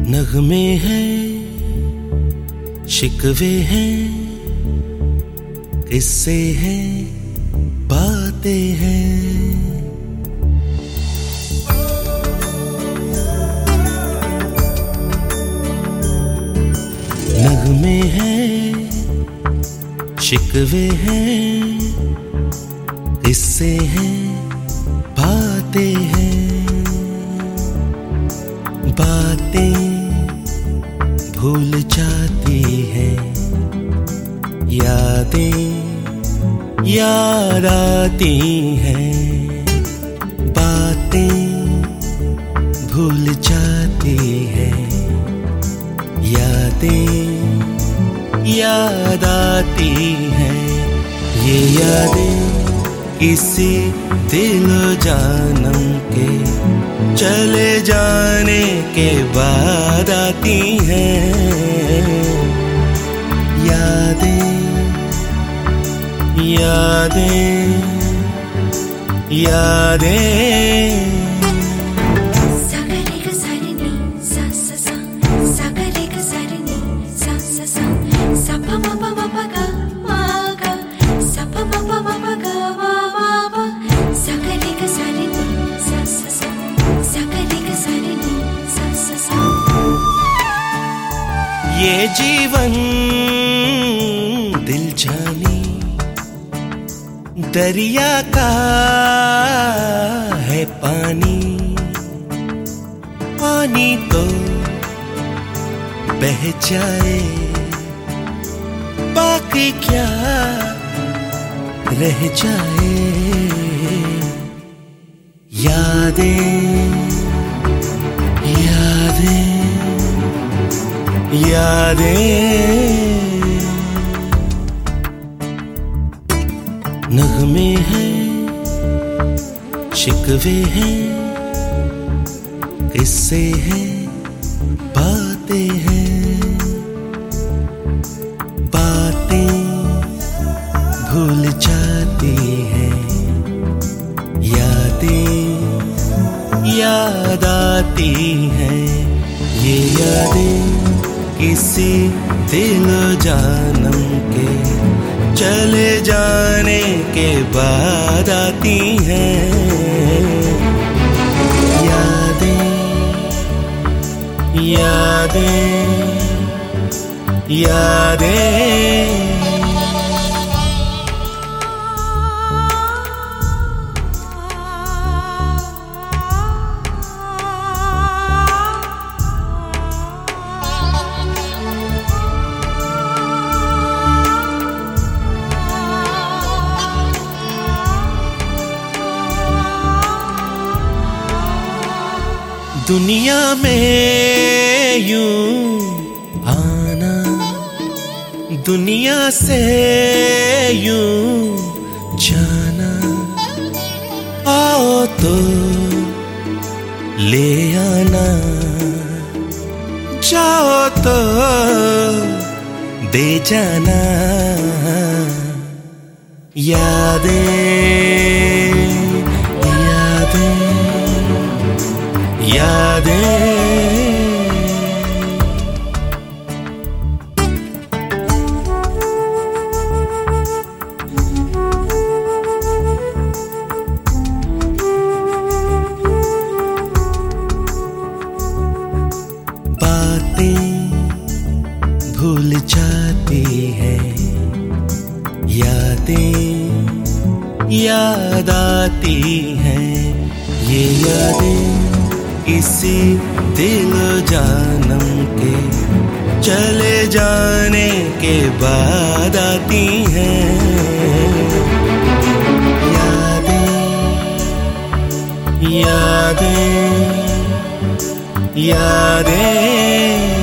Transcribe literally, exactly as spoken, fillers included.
नगमे हैं, शिकवे हैं, किस्से हैं, बातें हैं। नगमे हैं, शिकवे हैं, किस्से हैं, बातें हैं। बातें भूल जाती हैं, यादें याद आती हैं। बातें भूल जाती हैं, यादें याद आती हैं। ये यादें किसी दिलो जानम के चले जाने के बाद आती हैं। यादें यादें यादें। ये जीवन दिल जानी दरिया का है पानी। पानी तो बह जाए, बाकी क्या रह जाए। यादें यादें यादें। नगमे हैं, शिकवे हैं, किस्से हैं, बातें हैं। बातें भूल जाती हैं, यादें याद आती हैं। ये यादें किसी दिलो जानम के चले जाने के बाद आती हैं। यादें यादें यादें। दुनिया में यूं आना, दुनिया से यूं जाना। आओ तो ले आना, जाओ तो दे जाना। यादें यादें। बातें भूल जाती हैं, यादें याद आती हैं। ये यादें किसी दिलो जानम के चले जाने के बाद आती हैं। यादें यादें यादें।